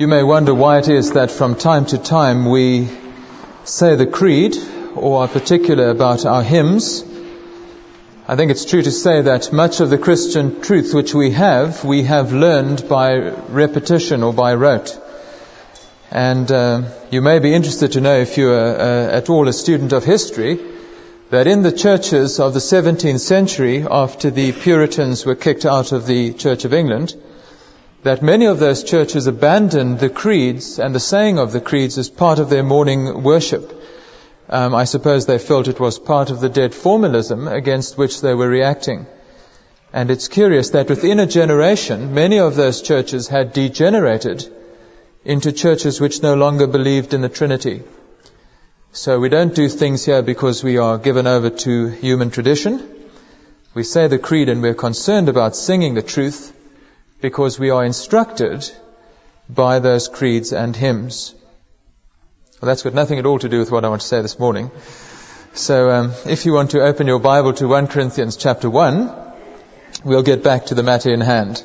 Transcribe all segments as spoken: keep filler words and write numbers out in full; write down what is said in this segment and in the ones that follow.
You may wonder why it is that from time to time we say the creed or are particular about our hymns. I think it's true to say that much of the Christian truth which we have, we have learned by repetition or by rote. And uh, you may be interested to know, if you are uh, at all a student of history, that in the churches of the seventeenth century, after the Puritans were kicked out of the Church of England, that many of those churches abandoned the creeds and the saying of the creeds as part of their morning worship. Um, I suppose they felt it was part of the dead formalism against which they were reacting. And it's curious that within a generation, many of those churches had degenerated into churches which no longer believed in the Trinity. So we don't do things here because we are given over to human tradition. We say the creed and we're concerned about singing the truth because we are instructed by those creeds and hymns. Well, that's got nothing at all to do with what I want to say this morning. So um, if you want to open your Bible to First Corinthians chapter one, we'll get back to the matter in hand.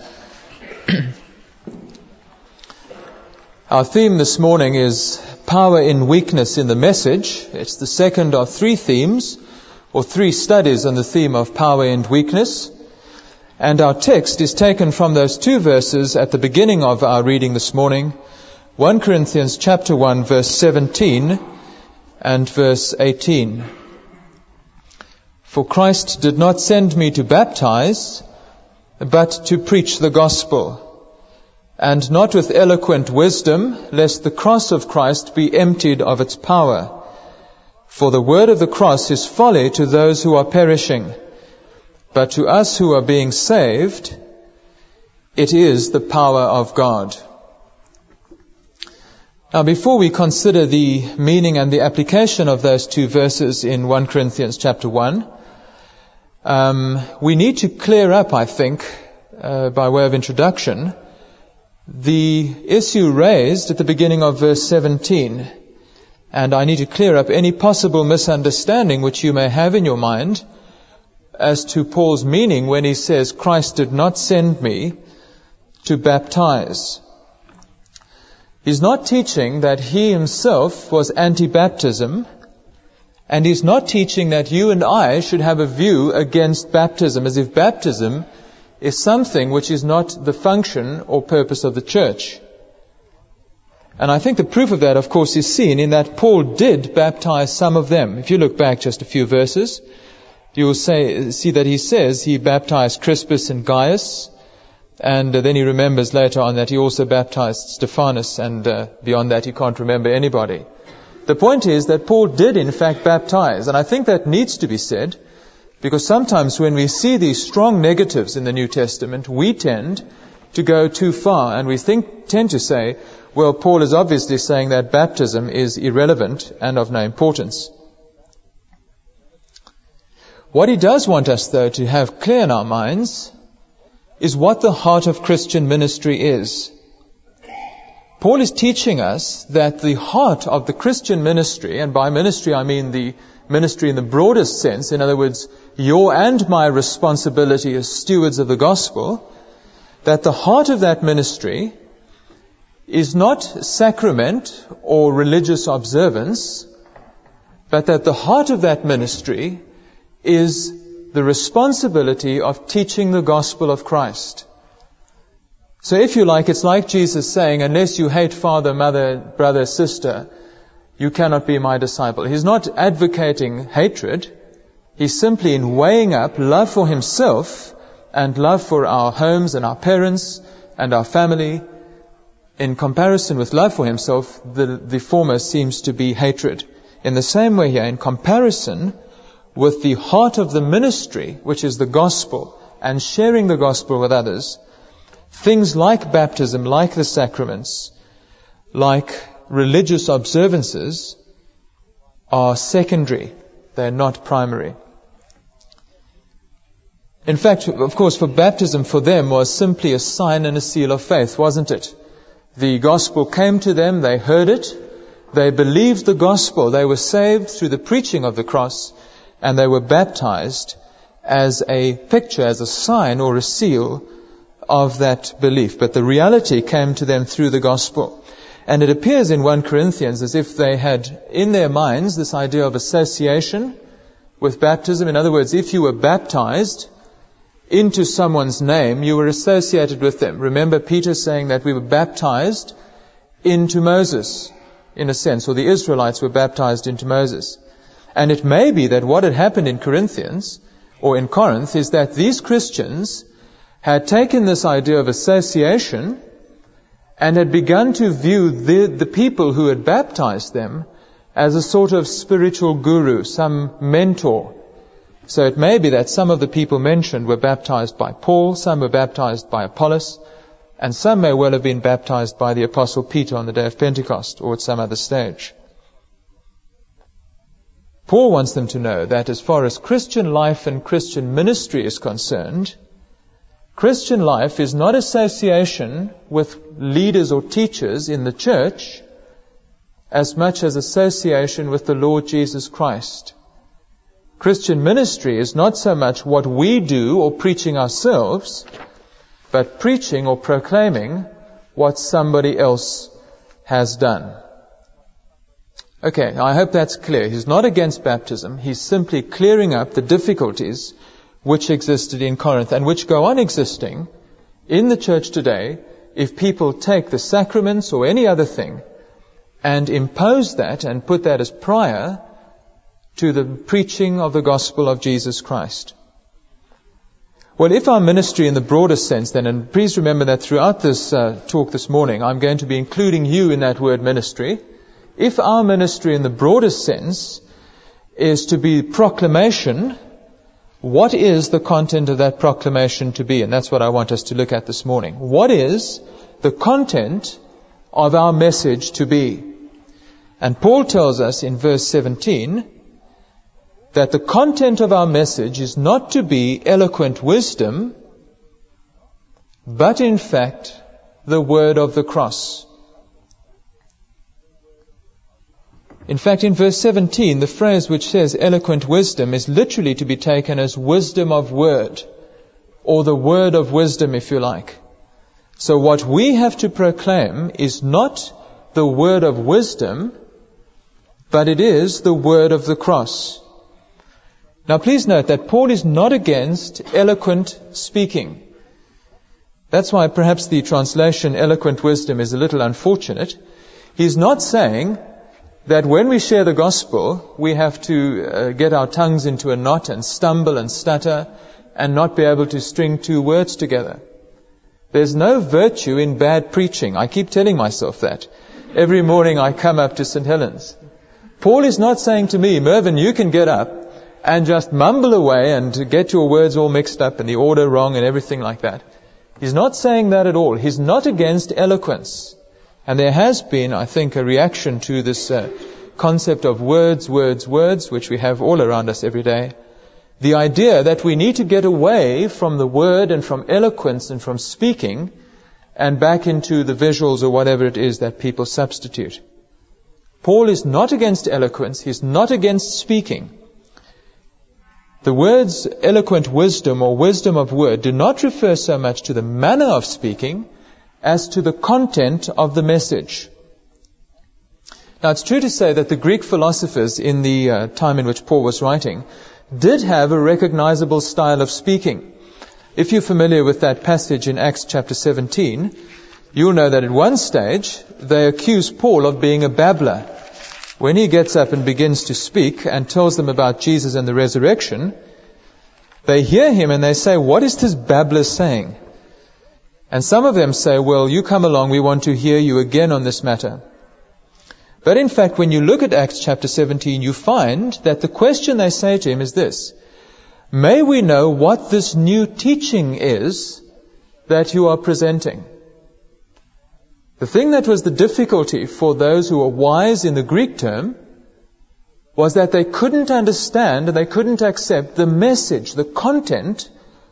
Our theme this morning is power in weakness in the message. It's the second of three themes, or three studies on the theme of power and weakness. And our text is taken from those two verses at the beginning of our reading this morning, First Corinthians chapter one, verse seventeen and verse eighteen. For Christ did not send me to baptize, but to preach the gospel, and not with eloquent wisdom, lest the cross of Christ be emptied of its power. For the word of the cross is folly to those who are perishing, but to us who are being saved, it is the power of God. Now, before we consider the meaning and the application of those two verses in First Corinthians chapter one, um, we need to clear up, I think, uh, by way of introduction, the issue raised at the beginning of verse seventeen. And I need to clear up any possible misunderstanding which you may have in your mind as to Paul's meaning when he says, Christ did not send me to baptize. He's not teaching that he himself was anti-baptism, and he's not teaching that you and I should have a view against baptism, as if baptism is something which is not the function or purpose of the church. And I think the proof of that, of course, is seen in that Paul did baptize some of them. If you look back just a few verses, you will say, see that he says he baptized Crispus and Gaius, and uh, then he remembers later on that he also baptized Stephanus, and uh, beyond that he can't remember anybody. The point is that Paul did in fact baptize, and I think that needs to be said, because sometimes when we see these strong negatives in the New Testament, we tend to go too far, and we think tend to say, well, Paul is obviously saying that baptism is irrelevant and of no importance. What he does want us, though, to have clear in our minds is what the heart of Christian ministry is. Paul is teaching us that the heart of the Christian ministry, and by ministry I mean the ministry in the broadest sense, in other words, your and my responsibility as stewards of the gospel, that the heart of that ministry is not sacrament or religious observance, but that the heart of that ministry is the responsibility of teaching the gospel of Christ. So if you like, it's like Jesus saying, unless you hate father, mother, brother, sister, you cannot be my disciple. He's not advocating hatred. He's simply in weighing up love for himself and love for our homes and our parents and our family. In comparison with love for himself, the, the former seems to be hatred. In the same way here, in comparison with the heart of the ministry, which is the gospel, and sharing the gospel with others, things like baptism, like the sacraments, like religious observances, are secondary. They're not primary. In fact, of course, for baptism for them was simply a sign and a seal of faith, wasn't it? The gospel came to them, they heard it, they believed the gospel, they were saved through the preaching of the cross, and they were baptized as a picture, as a sign or a seal of that belief, but the reality came to them through the gospel. And it appears in First Corinthians as if they had in their minds this idea of association with baptism. In other words, if you were baptized into someone's name, you were associated with them. Remember Peter saying that we were baptized into Moses, in a sense, or the Israelites were baptized into Moses. And it may be that what had happened in Corinthians, or in Corinth, is that these Christians had taken this idea of association and had begun to view the, the people who had baptized them as a sort of spiritual guru, some mentor. So it may be that some of the people mentioned were baptized by Paul, some were baptized by Apollos, and some may well have been baptized by the Apostle Peter on the day of Pentecost or at some other stage. Paul wants them to know that as far as Christian life and Christian ministry is concerned, Christian life is not association with leaders or teachers in the church as much as association with the Lord Jesus Christ. Christian ministry is not so much what we do or preaching ourselves, but preaching or proclaiming what somebody else has done. Okay, I hope that's clear. He's not against baptism. He's simply clearing up the difficulties which existed in Corinth and which go on existing in the church today if people take the sacraments or any other thing and impose that and put that as prior to the preaching of the gospel of Jesus Christ. Well, if our ministry in the broader sense then, and please remember that throughout this uh, talk this morning, I'm going to be including you in that word ministry. If our ministry in the broader sense is to be proclamation, what is the content of that proclamation to be? And that's what I want us to look at this morning. What is the content of our message to be? And Paul tells us in verse seventeen that the content of our message is not to be eloquent wisdom, but in fact the word of the cross. In fact, in verse seventeen, the phrase which says eloquent wisdom is literally to be taken as wisdom of word, or the word of wisdom, if you like. So what we have to proclaim is not the word of wisdom, but it is the word of the cross. Now please note that Paul is not against eloquent speaking. That's why perhaps the translation eloquent wisdom is a little unfortunate. He's not saying that when we share the gospel, we have to uh, get our tongues into a knot and stumble and stutter and not be able to string two words together. There's no virtue in bad preaching. I keep telling myself that. Every morning I come up to Saint Helens. Paul is not saying to me, Mervyn, you can get up and just mumble away and get your words all mixed up and the order wrong and everything like that. He's not saying that at all. He's not against eloquence. And there has been, I think, a reaction to this uh, concept of words, words, words, which we have all around us every day. The idea that we need to get away from the word and from eloquence and from speaking and back into the visuals or whatever it is that people substitute. Paul is not against eloquence. He's not against speaking. The words eloquent wisdom or wisdom of word do not refer so much to the manner of speaking as to the content of the message. Now it's true to say that the Greek philosophers in the uh, time in which Paul was writing did have a recognizable style of speaking. If you're familiar with that passage in Acts chapter seventeen, you'll know that at one stage they accuse Paul of being a babbler. When he gets up and begins to speak and tells them about Jesus and the resurrection, they hear him and they say, what is this babbler saying? And some of them say, well, you come along, we want to hear you again on this matter. But in fact, when you look at Acts chapter seventeen, you find that the question they say to him is this: may we know what this new teaching is that you are presenting? The thing that was the difficulty for those who were wise in the Greek term was that they couldn't understand and they couldn't accept the message, the content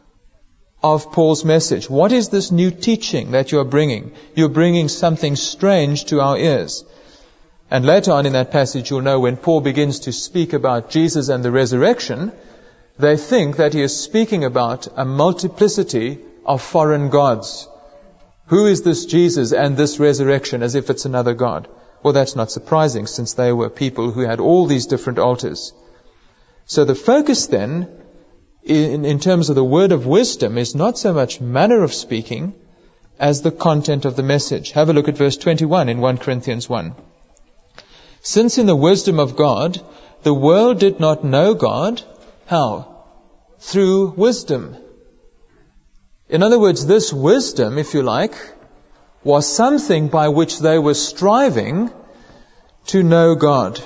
of Paul's message. What is this new teaching that you're bringing? You're bringing something strange to our ears. And later on in that passage, you'll know when Paul begins to speak about Jesus and the resurrection, they think that he is speaking about a multiplicity of foreign gods. Who is this Jesus and this resurrection, as if it's another God? Well, that's not surprising, since they were people who had all these different altars. So the focus then, in, in terms of the word of wisdom, is not so much manner of speaking as the content of the message. Have a look at verse twenty-one in First Corinthians one. Since in the wisdom of God, the world did not know God, how? Through wisdom. In other words, this wisdom, if you like, was something by which they were striving to know God.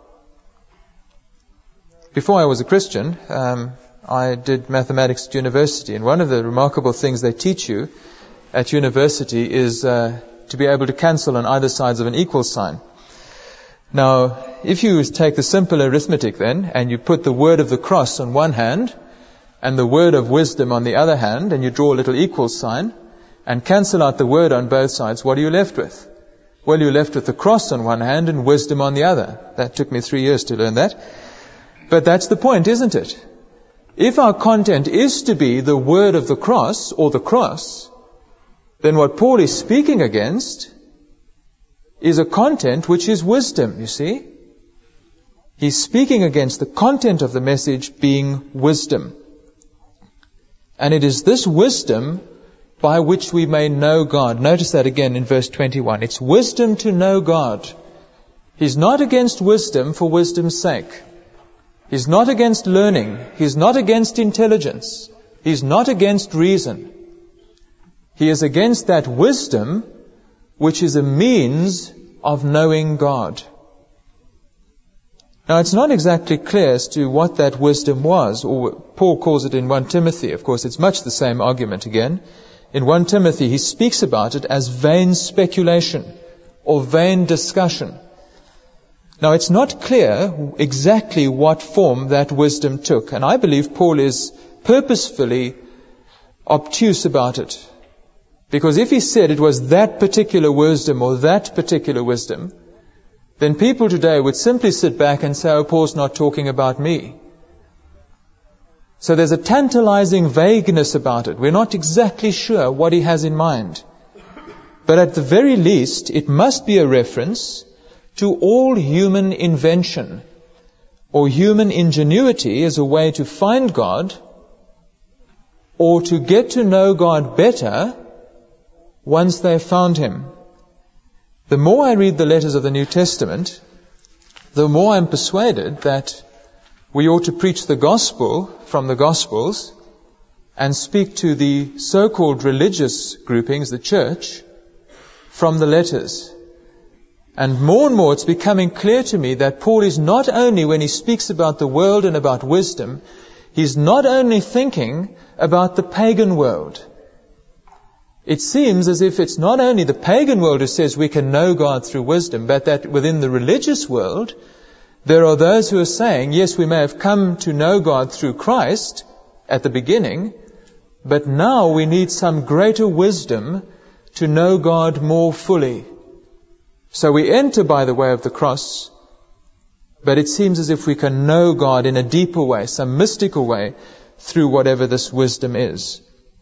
Before I was a Christian, um, I did mathematics at university, and one of the remarkable things they teach you at university is uh, to be able to cancel on either sides of an equal sign. Now, if you take the simple arithmetic then, and you put the word of the cross on one hand, and the word of wisdom on the other hand, and you draw a little equal sign, and cancel out the word on both sides, what are you left with? Well, you're left with the cross on one hand and wisdom on the other. That took me three years to learn that. But that's the point, isn't it? If our content is to be the word of the cross, or the cross, then what Paul is speaking against is a content which is wisdom, you see. He's speaking against the content of the message being wisdom. And it is this wisdom by which we may know God. Notice that again in verse twenty-one. It's wisdom to know God. He's not against wisdom for wisdom's sake. He's not against learning. He's not against intelligence. He's not against reason. He is against that wisdom which is a means of knowing God. Now, it's not exactly clear as to what that wisdom was, or Paul calls it in First Timothy. Of course, it's much the same argument again. In First Timothy, he speaks about it as vain speculation or vain discussion. Now, it's not clear exactly what form that wisdom took, and I believe Paul is purposefully obtuse about it. Because if he said it was that particular wisdom or that particular wisdom, then people today would simply sit back and say, oh, Paul's not talking about me. So there's a tantalizing vagueness about it. We're not exactly sure what he has in mind. But at the very least, it must be a reference to all human invention or human ingenuity as a way to find God or to get to know God better once they've found Him. The more I read the letters of the New Testament, the more I'm persuaded that we ought to preach the gospel from the Gospels and speak to the so-called religious groupings, the church, from the letters. And more and more it's becoming clear to me that Paul is not only, when he speaks about the world and about wisdom, he's not only thinking about the pagan world. It seems as if it's not only the pagan world who says we can know God through wisdom, but that within the religious world, there are those who are saying, yes, we may have come to know God through Christ at the beginning, but now we need some greater wisdom to know God more fully. So we enter by the way of the cross, but it seems as if we can know God in a deeper way, some mystical way, through whatever this wisdom is.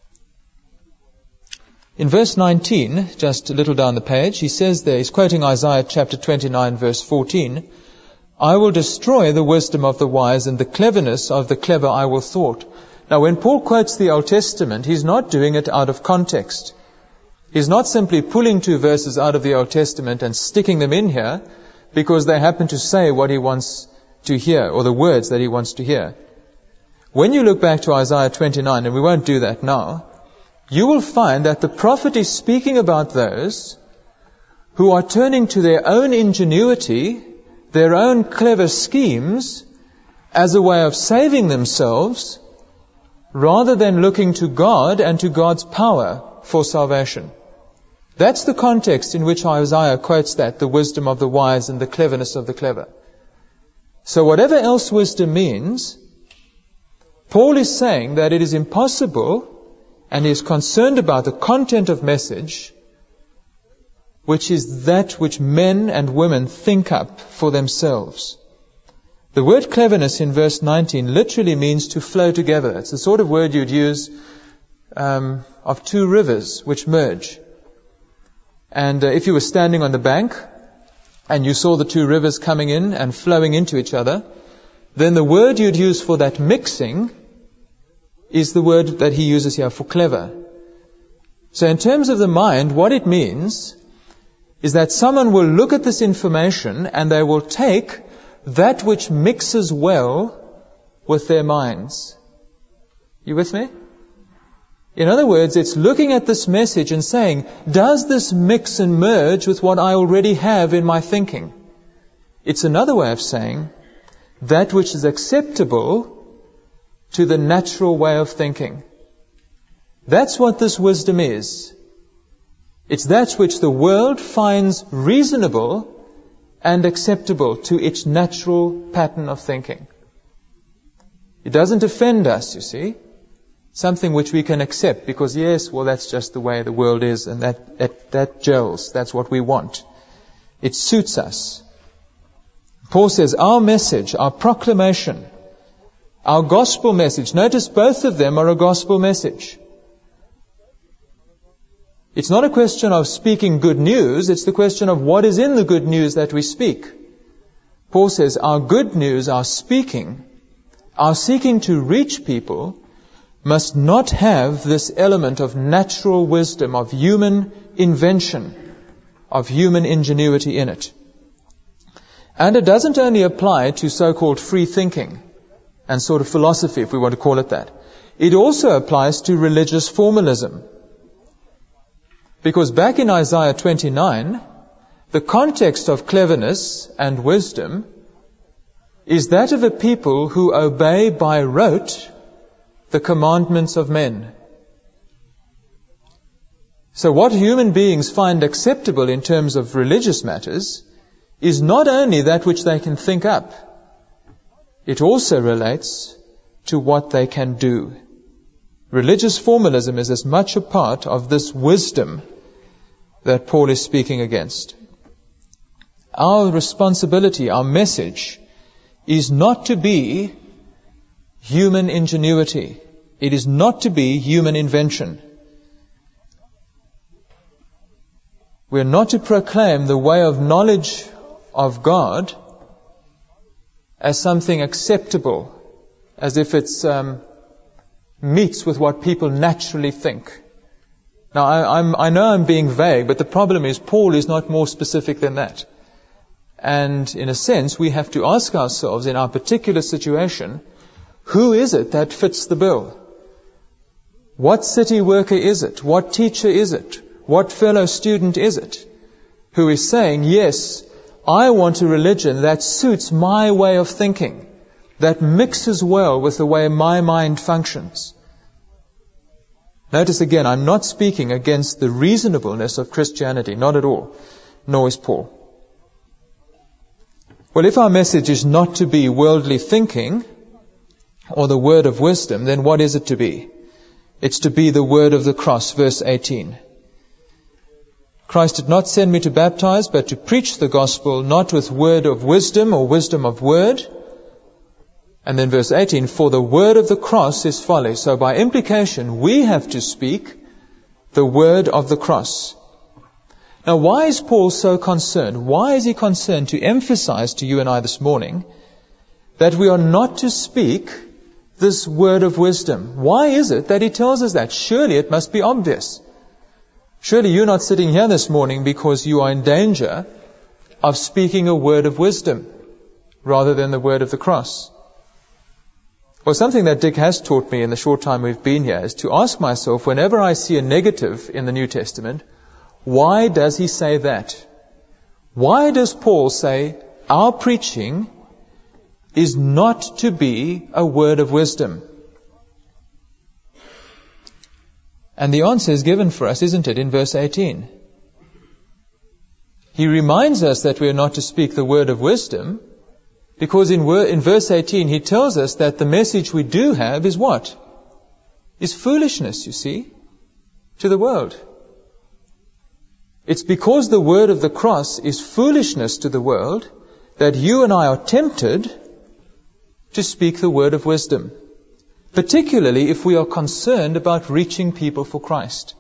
In verse nineteen, just a little down the page, he says there, he's quoting Isaiah chapter twenty-nine, verse fourteen, I will destroy the wisdom of the wise, and the cleverness of the clever I will thwart. Now, when Paul quotes the Old Testament, he's not doing it out of context. He's not simply pulling two verses out of the Old Testament and sticking them in here because they happen to say what he wants to hear, or the words that he wants to hear. When you look back to Isaiah twenty-nine, and we won't do that now, you will find that the prophet is speaking about those who are turning to their own ingenuity, their own clever schemes, as a way of saving themselves, rather than looking to God and to God's power for salvation. That's the context in which Isaiah quotes that, the wisdom of the wise and the cleverness of the clever. So whatever else wisdom means, Paul is saying that it is impossible, and he is concerned about the content of message, which is that which men and women think up for themselves. The word cleverness in verse nineteen literally means to flow together. It's the sort of word you'd use um, of two rivers which merge. And uh, if you were standing on the bank and you saw the two rivers coming in and flowing into each other, then the word you'd use for that mixing is the word that he uses here for clever. So in terms of the mind, what it means is that someone will look at this information and they will take that which mixes well with their minds. You with me? In other words, it's looking at this message and saying, does this mix and merge with what I already have in my thinking? It's another way of saying, that which is acceptable to the natural way of thinking. That's what this wisdom is. It's that which the world finds reasonable and acceptable to its natural pattern of thinking. It doesn't offend us, you see. Something which we can accept because, yes, well, that's just the way the world is and that, that, that gels. That's what we want. It suits us. Paul says, our message, our proclamation, our gospel message, notice both of them are a gospel message. It's not a question of speaking good news, it's the question of what is in the good news that we speak. Paul says, our good news, our speaking, our seeking to reach people must not have this element of natural wisdom, of human invention, of human ingenuity in it. And it doesn't only apply to so-called free thinking and sort of philosophy, if we want to call it that. It also applies to religious formalism. Because back in Isaiah twenty-nine, the context of cleverness and wisdom is that of a people who obey by rote the commandments of men. So what human beings find acceptable in terms of religious matters is not only that which they can think up, it also relates to what they can do. Religious formalism is as much a part of this wisdom that Paul is speaking against. Our responsibility, our message, is not to be human ingenuity. It is not to be human invention. We are not to proclaim the way of knowledge of God as something acceptable, as if it's um, meets with what people naturally think. Now, I, I'm, I know I'm being vague, but the problem is Paul is not more specific than that. And in a sense, we have to ask ourselves in our particular situation, who is it that fits the bill? What city worker is it? What teacher is it? What fellow student is it who is saying, yes, I want a religion that suits my way of thinking, that mixes well with the way my mind functions? Notice again, I'm not speaking against the reasonableness of Christianity, not at all, nor is Paul. Well, if our message is not to be worldly thinking or the word of wisdom, then what is it to be? It's to be the word of the cross, verse eighteen. Christ did not send me to baptize, but to preach the gospel, not with word of wisdom or wisdom of word. And then verse eighteen, for the word of the cross is folly. So by implication, we have to speak the word of the cross. Now, why is Paul so concerned? Why is he concerned to emphasize to you and I this morning that we are not to speak this word of wisdom? Why is it that he tells us that? Surely it must be obvious. Surely you're not sitting here this morning because you are in danger of speaking a word of wisdom rather than the word of the cross. Well, something that Dick has taught me in the short time we've been here is to ask myself, whenever I see a negative in the New Testament, why does he say that? Why does Paul say our preaching is not to be a word of wisdom? And the answer is given for us, isn't it, in verse eighteen? He reminds us that we are not to speak the word of wisdom, because in, wor- in verse eighteen he tells us that the message we do have is what? Is foolishness, you see, to the world. It's because the word of the cross is foolishness to the world that you and I are tempted to speak the word of wisdom. particularly if we are concerned about reaching people for Christ.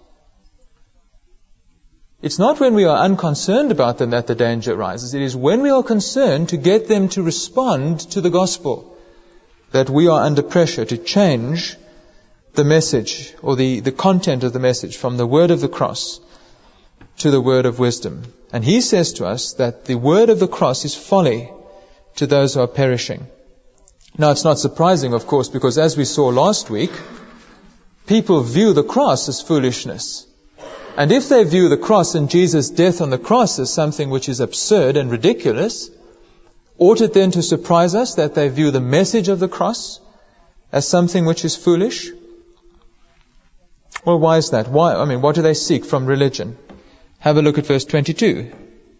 It's not when we are unconcerned about them that the danger arises. It is when we are concerned to get them to respond to the gospel that we are under pressure to change the message or the, the content of the message from the word of the cross to the word of wisdom. And he says to us that the word of the cross is folly to those who are perishing. Now, it's not surprising, of course, because as we saw last week, people view the cross as foolishness. And if they view the cross and Jesus' death on the cross as something which is absurd and ridiculous, ought it then to surprise us that they view the message of the cross as something which is foolish? Well, why is that? Why? I mean, what do they seek from religion? Have a look at verse twenty-two.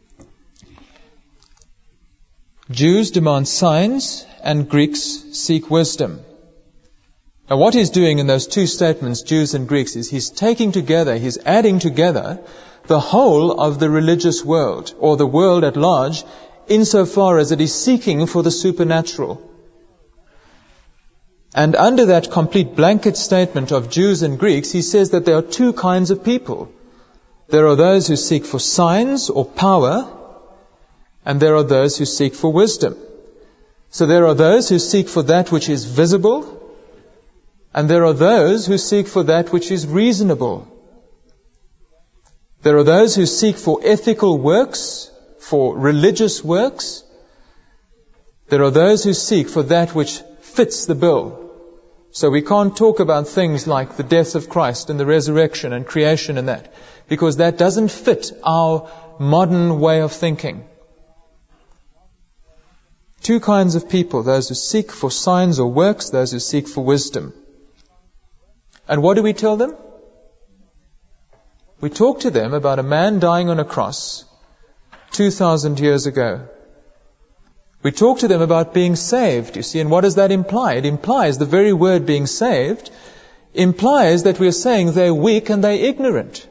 Jews demand signs and Greeks seek wisdom. Now, what he's doing in those two statements, Jews and Greeks, is he's taking together, he's adding together the whole of the religious world, or the world at large, insofar as it is seeking for the supernatural. And under that complete blanket statement of Jews and Greeks, he says that there are two kinds of people. There are those who seek for signs or power, and there are those who seek for wisdom. So there are those who seek for that which is visible, and there are those who seek for that which is reasonable. There are those who seek for ethical works, for religious works. There are those who seek for that which fits the bill. So we can't talk about things like the death of Christ and the resurrection and creation and that, because that doesn't fit our modern way of thinking. Two kinds of people, those who seek for signs or works, those who seek for wisdom. And what do we tell them? We talk to them about a man dying on a cross two thousand years ago. We talk to them about being saved, you see, and what does that imply? It implies, the very word being saved, implies that we are saying they're weak and they're ignorant.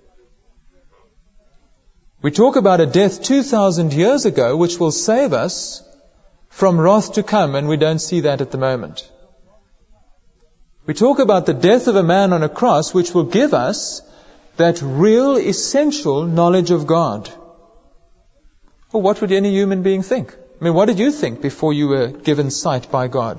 We talk about a death two thousand years ago which will save us from wrath to come, and we don't see that at the moment. We talk about the death of a man on a cross which will give us that real, essential knowledge of God. Well, what would any human being think? I mean, what did you think before you were given sight by God?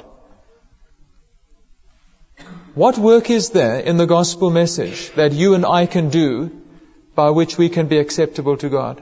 What work is there in the gospel message that you and I can do by which we can be acceptable to God?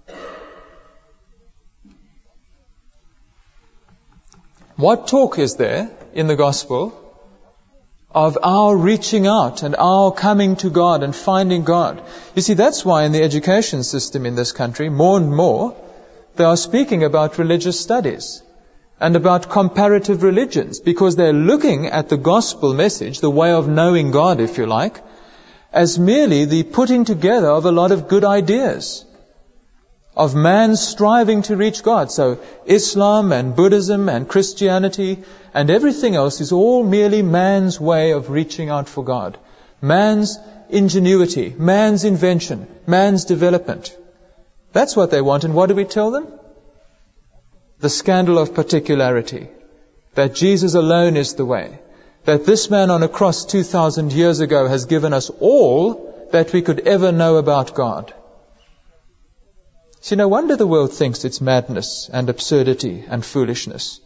What talk is there in the gospel of our reaching out and our coming to God and finding God? You see, that's why in the education system in this country, more and more, they are speaking about religious studies and about comparative religions, because they're looking at the gospel message, the way of knowing God, if you like, as merely the putting together of a lot of good ideas, of man striving to reach God. So Islam and Buddhism and Christianity and everything else is all merely man's way of reaching out for God. Man's ingenuity, man's invention, man's development. That's what they want. And what do we tell them? The scandal of particularity. That Jesus alone is the way. That this man on a cross two thousand years ago has given us all that we could ever know about God. See, no wonder the world thinks it's madness and absurdity and foolishness.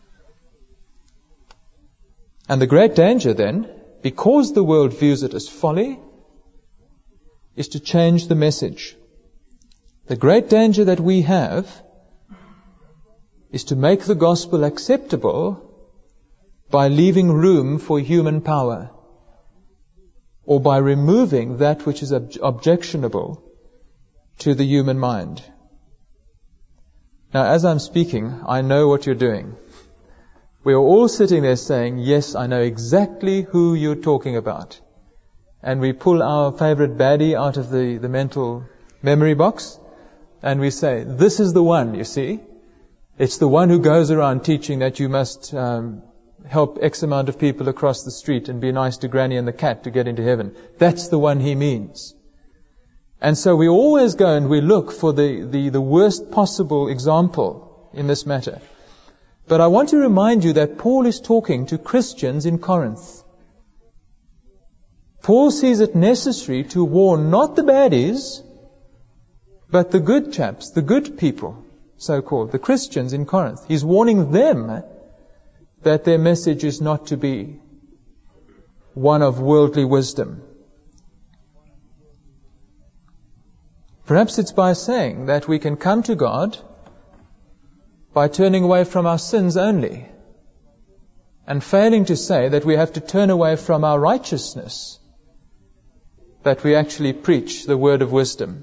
And the great danger then, because the world views it as folly, is to change the message. The great danger that we have is to make the gospel acceptable by leaving room for human power, or by removing that which is ob- objectionable to the human mind. Now, as I'm speaking, I know what you're doing. We are all sitting there saying, yes, I know exactly who you're talking about. And we pull our favorite baddie out of the, the mental memory box, and we say, this is the one, you see. It's the one who goes around teaching that you must um, help X amount of people across the street and be nice to Granny and the cat to get into heaven. That's the one he means. And so we always go and we look for the, the, the worst possible example in this matter. But I want to remind you that Paul is talking to Christians in Corinth. Paul sees it necessary to warn not the baddies, but the good chaps, the good people, so-called, the Christians in Corinth. He's warning them that their message is not to be one of worldly wisdom. Perhaps it's by saying that we can come to God by turning away from our sins only, and failing to say that we have to turn away from our righteousness, that we actually preach the word of wisdom.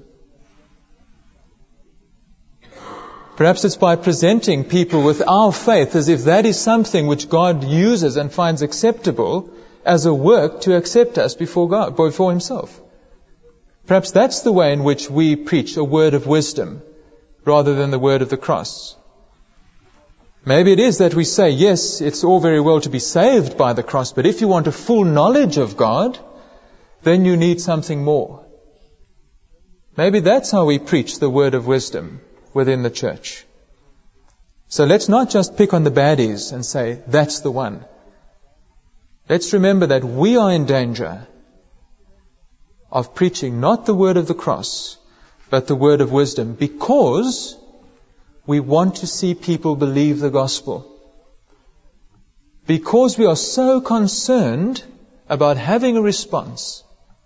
Perhaps it's by presenting people with our faith as if that is something which God uses and finds acceptable as a work to accept us before God, before Himself. Perhaps that's the way in which we preach a word of wisdom rather than the word of the cross. Maybe it is that we say, yes, it's all very well to be saved by the cross, but if you want a full knowledge of God, then you need something more. Maybe that's how we preach the word of wisdom within the church. So let's not just pick on the baddies and say, that's the one. Let's remember that we are in danger of preaching not the word of the cross, but the word of wisdom, because we want to see people believe the gospel. Because we are so concerned about having a response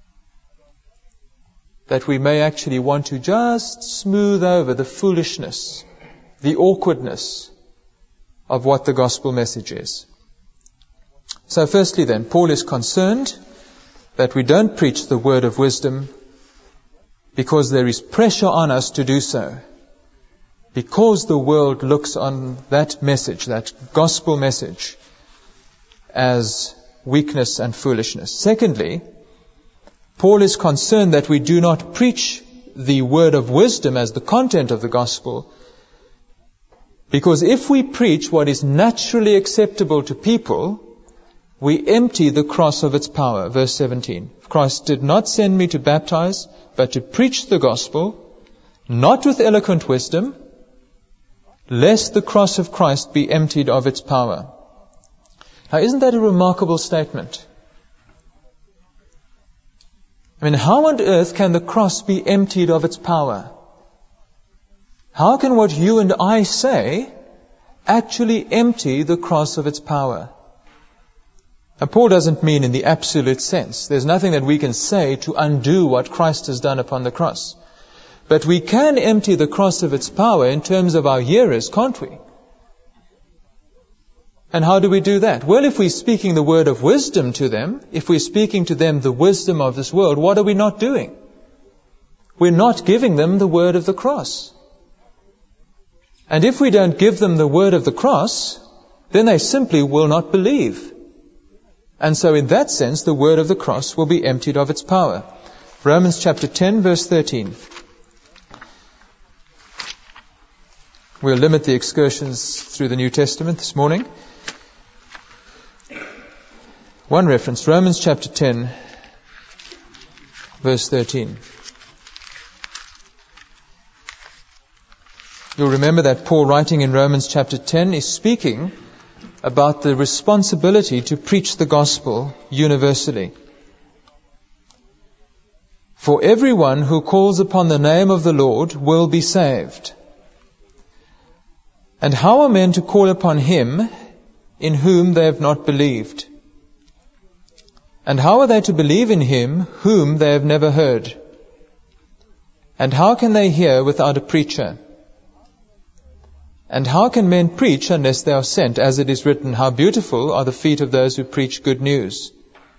that we may actually want to just smooth over the foolishness, the awkwardness of what the gospel message is. So firstly then, Paul is concerned that we don't preach the word of wisdom because there is pressure on us to do so. Because the world looks on that message, that gospel message, as weakness and foolishness. Secondly, Paul is concerned that we do not preach the word of wisdom as the content of the gospel, because if we preach what is naturally acceptable to people, we empty the cross of its power. Verse seventeen. Christ did not send me to baptize, but to preach the gospel, not with eloquent wisdom, lest the cross of Christ be emptied of its power. Now, isn't that a remarkable statement? I mean, how on earth can the cross be emptied of its power? How can what you and I say actually empty the cross of its power? Now, Paul doesn't mean in the absolute sense. There's nothing that we can say to undo what Christ has done upon the cross. But we can empty the cross of its power in terms of our hearers, can't we? And how do we do that? Well, if we're speaking the word of wisdom to them, if we're speaking to them the wisdom of this world, what are we not doing? We're not giving them the word of the cross. And if we don't give them the word of the cross, then they simply will not believe. And so in that sense, the word of the cross will be emptied of its power. Romans chapter ten, verse thirteen. We'll limit the excursions through the New Testament this morning. One reference, Romans chapter ten, verse thirteen. You'll remember that Paul, writing in Romans chapter ten, is speaking about the responsibility to preach the gospel universally. For everyone who calls upon the name of the Lord will be saved. And how are men to call upon Him in whom they have not believed? And how are they to believe in Him whom they have never heard? And how can they hear without a preacher? And how can men preach unless they are sent? As it is written, how beautiful are the feet of those who preach good news.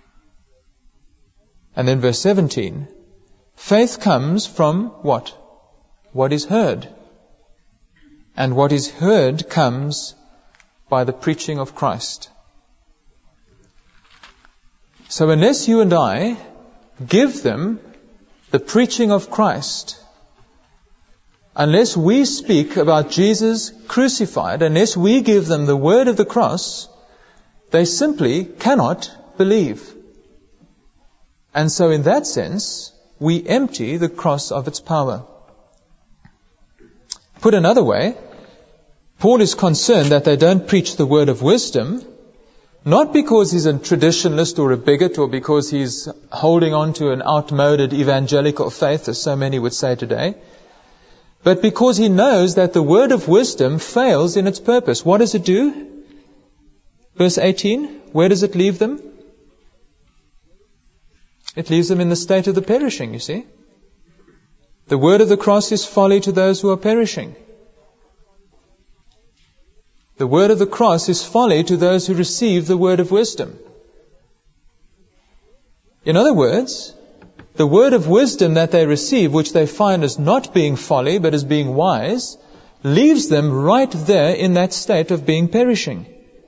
And then verse seventeen, faith comes from what? What is heard. And what is heard comes by the preaching of Christ. So unless you and I give them the preaching of Christ, unless we speak about Jesus crucified, unless we give them the word of the cross, they simply cannot believe. And so in that sense, we empty the cross of its power. Put another way, Paul is concerned that they don't preach the word of wisdom, not because he's a traditionalist or a bigot or because he's holding on to an outmoded evangelical faith, as so many would say today, but because he knows that the word of wisdom fails in its purpose. What does it do? Verse eighteen, where does it leave them? It leaves them in the state of the perishing, you see. The word of the cross is folly to those who are perishing. The word of the cross is folly to those who receive the word of wisdom. In other words, the word of wisdom that they receive, which they find as not being folly but as being wise, leaves them right there in that state of being perishing.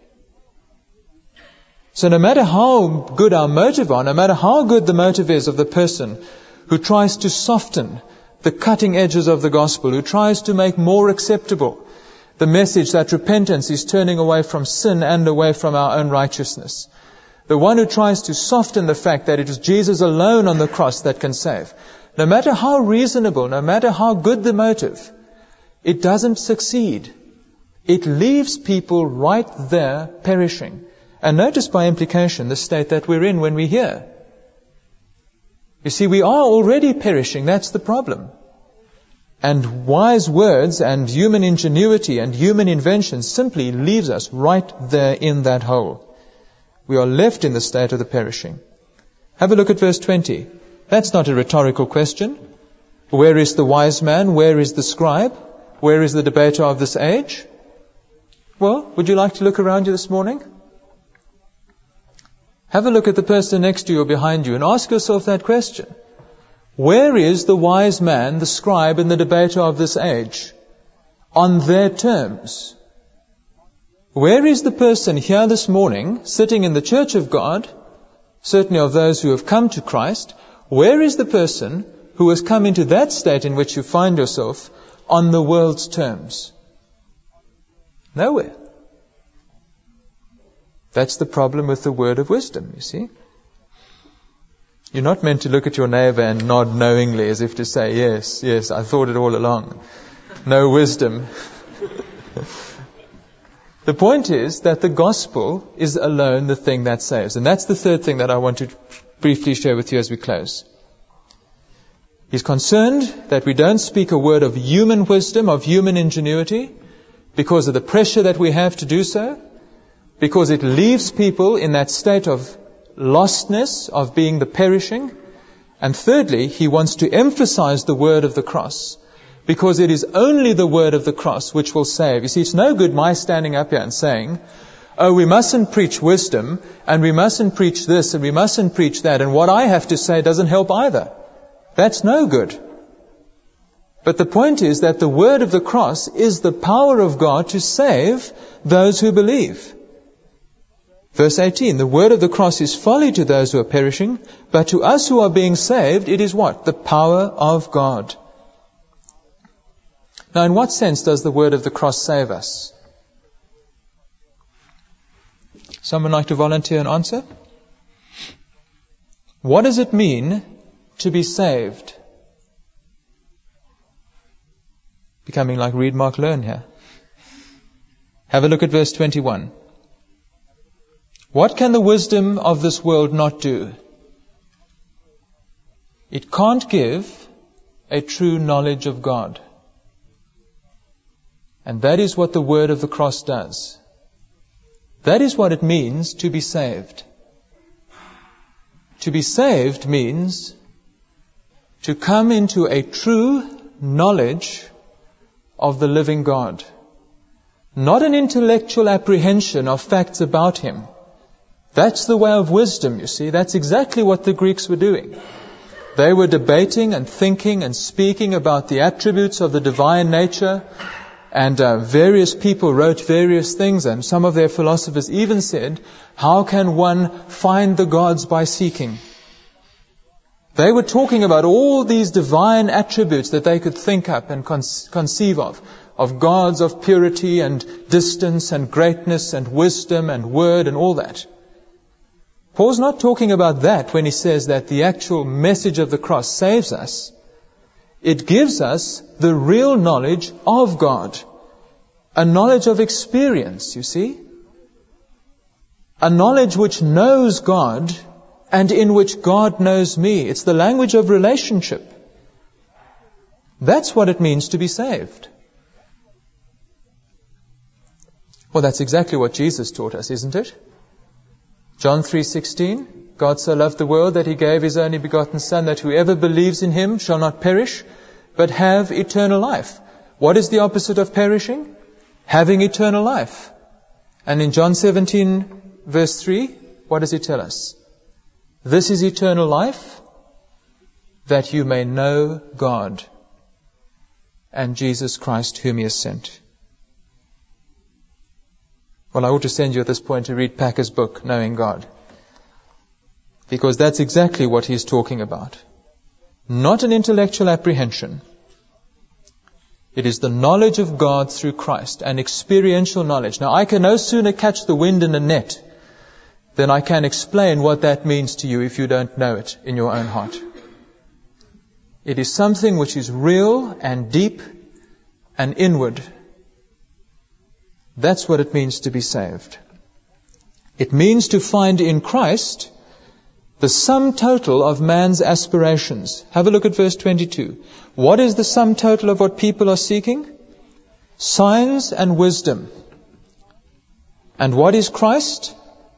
So no matter how good our motive are, no matter how good the motive is of the person who tries to soften the cutting edges of the gospel, who tries to make more acceptable the message that repentance is turning away from sin and away from our own righteousness, the one who tries to soften the fact that it is Jesus alone on the cross that can save, no matter how reasonable, no matter how good the motive, it doesn't succeed. It leaves people right there perishing. And notice by implication the state that we're in when we hear. You see, we are already perishing. That's the problem. And wise words and human ingenuity and human invention simply leaves us right there in that hole. We are left in the state of the perishing. Have a look at verse twenty. That's not a rhetorical question. Where is the wise man? Where is the scribe? Where is the debater of this age? Well, would you like to look around you this morning? Have a look at the person next to you or behind you and ask yourself that question. Where is the wise man, the scribe, and the debater of this age? On their terms. Where is the person here this morning, sitting in the church of God, certainly of those who have come to Christ, where is the person who has come into that state in which you find yourself on the world's terms? Nowhere. That's the problem with the word of wisdom, you see. You're not meant to look at your neighbor and nod knowingly as if to say, yes, yes, I thought it all along. No wisdom. The point is that the gospel is alone the thing that saves. And that's the third thing that I want to briefly share with you as we close. He's concerned that we don't speak a word of human wisdom, of human ingenuity, because of the pressure that we have to do so, because it leaves people in that state of lostness, of being the perishing. And thirdly, he wants to emphasize the word of the cross, because it is only the word of the cross which will save. You see, it's no good my standing up here and saying, oh, we mustn't preach wisdom, and we mustn't preach this, and we mustn't preach that, and what I have to say doesn't help either. That's no good. But the point is that the word of the cross is the power of God to save those who believe. Verse eighteen, the word of the cross is folly to those who are perishing, but to us who are being saved, it is what? The power of God. Now, in what sense does the word of the cross save us? Someone like to volunteer an answer? What does it mean to be saved? Becoming like read, mark, learn here. Have a look at verse twenty-one. What can the wisdom of this world not do? It can't give a true knowledge of God. And that is what the word of the cross does. That is what it means to be saved. To be saved means to come into a true knowledge of the living God. Not an intellectual apprehension of facts about Him. That's the way of wisdom, you see. That's exactly what the Greeks were doing. They were debating and thinking and speaking about the attributes of the divine nature. And uh, various people wrote various things, and some of their philosophers even said, how can one find the gods by seeking? They were talking about all these divine attributes that they could think up and con- conceive of, of gods of purity and distance and greatness and wisdom and word and all that. Paul's not talking about that when he says that the actual message of the cross saves us. It gives us the real knowledge of God. A knowledge of experience, you see. A knowledge which knows God and in which God knows me. It's the language of relationship. That's what it means to be saved. Well, that's exactly what Jesus taught us, isn't it? John three sixteen, God so loved the world that He gave His only begotten Son, that whoever believes in Him shall not perish, but have eternal life. What is the opposite of perishing? Having eternal life. And in John seventeen, verse three, what does He tell us? This is eternal life, that you may know God and Jesus Christ whom He has sent. Well, I ought to send you at this point to read Packer's book, Knowing God. Because that's exactly what he's talking about. Not an intellectual apprehension. It is the knowledge of God through Christ, an experiential knowledge. Now, I can no sooner catch the wind in a net than I can explain what that means to you if you don't know it in your own heart. It is something which is real and deep and inward. That's what it means to be saved. It means to find in Christ the sum total of man's aspirations. Have a look at verse twenty-two. What is the sum total of what people are seeking? Signs and wisdom. And what is Christ?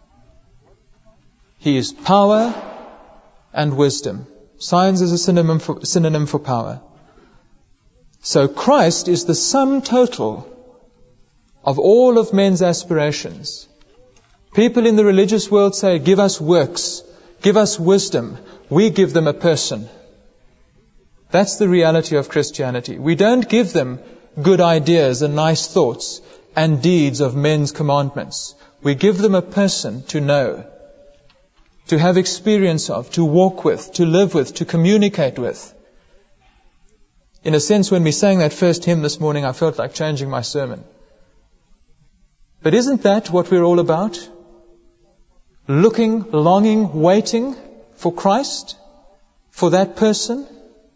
He is power and wisdom. Signs is a synonym for, synonym for power. So Christ is the sum total of all of men's aspirations. People in the religious world say, give us works, give us wisdom. We give them a person. That's the reality of Christianity. We don't give them good ideas and nice thoughts and deeds of men's commandments. We give them a person to know, to have experience of, to walk with, to live with, to communicate with. In a sense, when we sang that first hymn this morning, I felt like changing my sermon. But isn't that what we're all about? Looking, longing, waiting for Christ, for that person?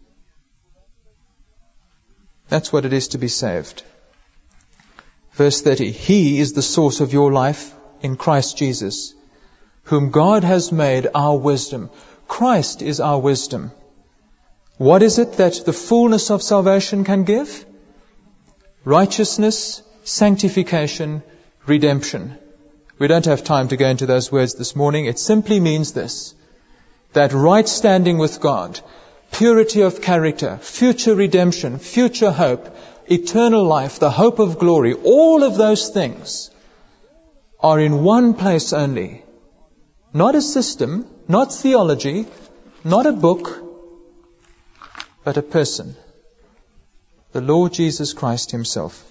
That's what it is to be saved. Verse thirty, He is the source of your life in Christ Jesus, whom God has made our wisdom. Christ is our wisdom. What is it that the fullness of salvation can give? Righteousness, sanctification, redemption. We don't have time to go into those words this morning. It simply means this, that right standing with God, purity of character, future redemption, future hope, eternal life, the hope of glory, all of those things are in one place only. Not a system, not theology, not a book, but a person. The Lord Jesus Christ Himself.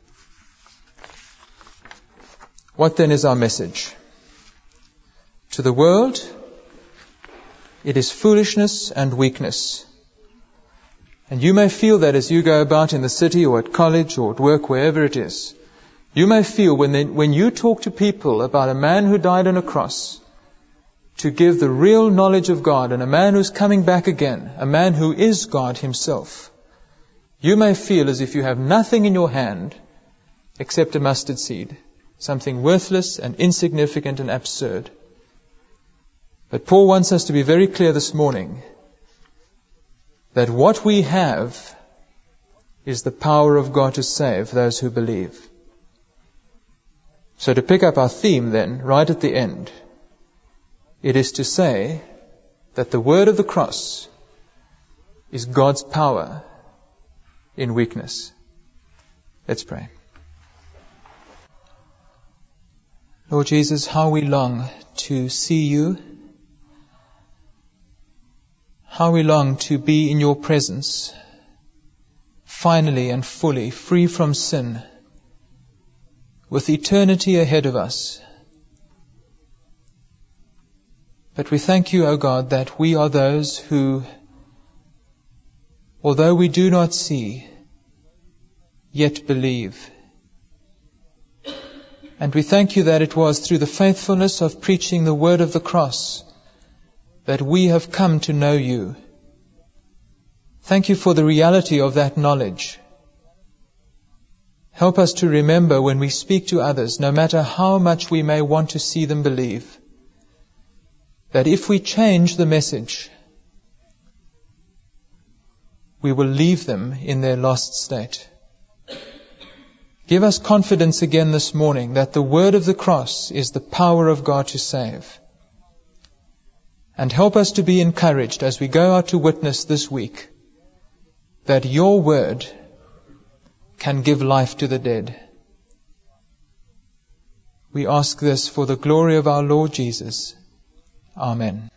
What then is our message? To the world, it is foolishness and weakness. And you may feel that as you go about in the city or at college or at work, wherever it is. You may feel when, they, when you talk to people about a man who died on a cross to give the real knowledge of God and a man who's coming back again, a man who is God Himself, you may feel as if you have nothing in your hand except a mustard seed. Something worthless and insignificant and absurd. But Paul wants us to be very clear this morning that what we have is the power of God to save those who believe. So to pick up our theme then, right at the end, it is to say that the word of the cross is God's power in weakness. Let's pray. Lord Jesus, how we long to see You, how we long to be in Your presence, finally and fully, free from sin, with eternity ahead of us. But we thank You, O God, that we are those who, although we do not see, yet believe. And we thank You that it was through the faithfulness of preaching the word of the cross that we have come to know You. Thank You for the reality of that knowledge. Help us to remember when we speak to others, no matter how much we may want to see them believe, that if we change the message, we will leave them in their lost state. Give us confidence again this morning that the word of the cross is the power of God to save. And help us to be encouraged as we go out to witness this week that your word can give life to the dead. We ask this for the glory of our Lord Jesus. Amen.